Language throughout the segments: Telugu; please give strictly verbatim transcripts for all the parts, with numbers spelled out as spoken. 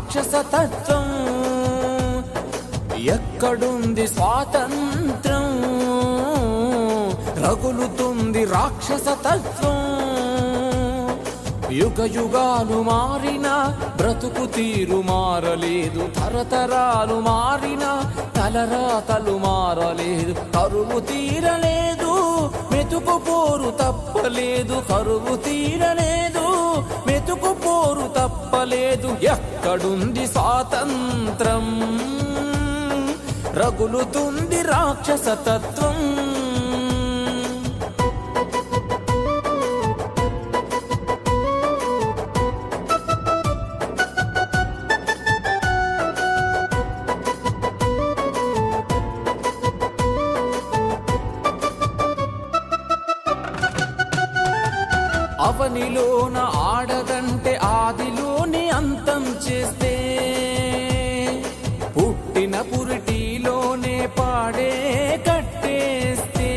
రాక్షసతత్వం? ఎక్కడుంది స్వాతంత్రం? రగులుతుంది రాక్షసతత్వం. యుగ యుగాలు మారినా బ్రతుకు తీరు మారలేదు, తరతరాలు మారినా తలరాతలు మారలేదు. కరువు తీరలేదు, మెతుకు పోరు తప్పలేదు. కరువు తీరలేదు, మెతుకు పోరు తప్పలేదు. ఎక్కడుంది స్వాతంత్రం? రగులుతుంది రాక్షసతత్వం. అవనిలోన ఆడదంటే ఆదిలోనే అంతం చేస్తే, పుట్టిన పురిటిలోనే పాడే కట్టేస్తే,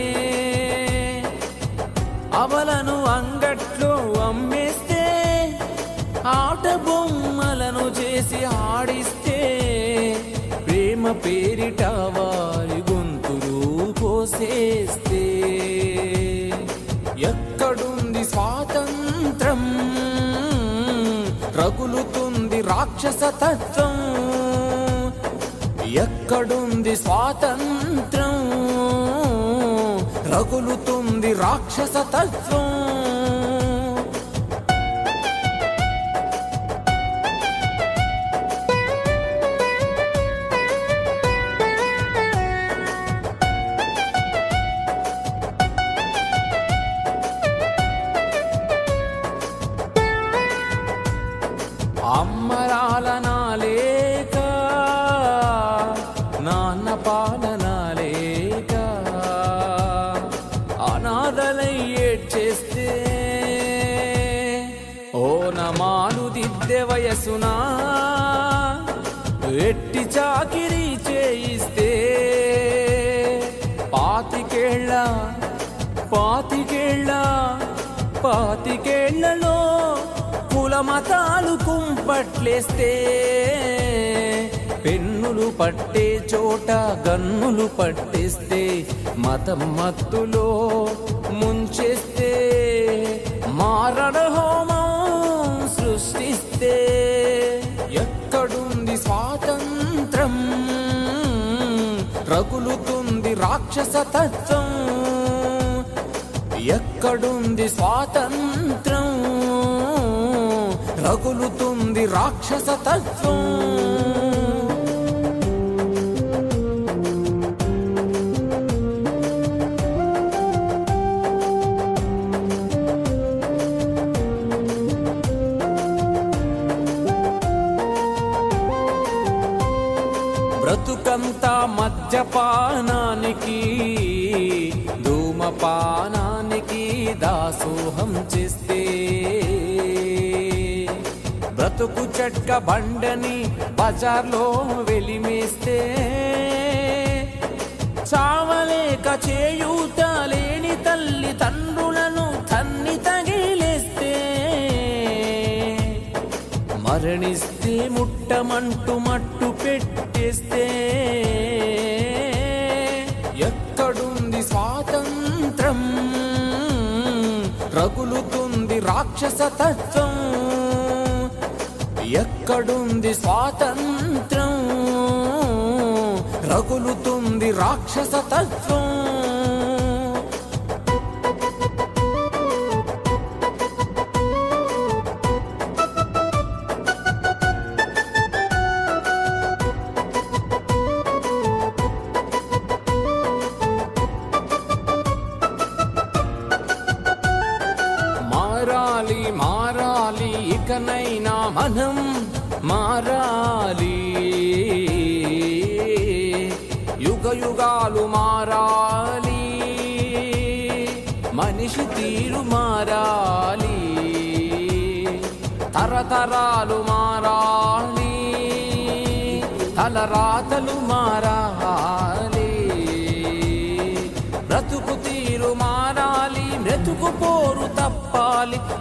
అవలను అంగట్లో అమ్మేస్తే, ఆట బొమ్మలను చేసి ఆడిస్తే, ప్రేమ పేరిట వారి గొంతులు కోసేస్తే, ఎక్కడుంది స్వాతంత్రం? రగులుతుంది రాక్షసతత్వం. ఎక్కడుంది స్వాతంత్రం? రగులుతుంది రాక్షసతత్వం. అమ్మరాలనా లేక, నాన్న పాలనా లేక, అనాథలై ఏడ్చేస్తే, ఓనమాలు దిద్దె వయసునా ఎట్టి చాకిరీ చేయిస్తే, పాతికేళ్ళ పాతికేళ్ళ పాతికేళ్లలో కుల మతాలు కుంపట్లేస్తే, పెన్నులు పట్టే చోట గన్నులు పట్టేస్తే, మతం మత్తులో ముంచేస్తే, మారణ హోమం సృష్టిస్తే, ఎక్కడుంది స్వాతంత్రం? రగులుతుంది రాక్షసతత్వం. ఎక్కడుంది స్వాతంత్రం? రగులుతుంది రాక్షసతత్వం. బ్రతుకంతా మద్యపానానికి ధూమపానానికి దాసోహం చేస్తే, బ్రతుకు చెట్క బండని బజార్లో వెలిమేస్తే, చావలేక చేయూత లేని తల్లి తండ్రులను తన్ని తగిలేస్తే, మరణిస్తే ముట్టమంటూ మట్టు పెట్టేస్తే, ఎక్కడుంది స్వాతంత్రం? రగులుతుంది రాక్షసతత్వం. ఎక్కడుంది స్వాతంత్రం? రగులుతుంది రాక్షసతత్వం. మారాలి మారాలి ఇకనైనా మనం మారాలి, యుగ యుగాలు మారాలి, మనిషి తీరు మారాలి, తరతరాలు మారాలి, తలరాతలు మారాలి, బ్రతుకు తీరు మారాలి, బ్రతుకు పోరు తప్పాలి,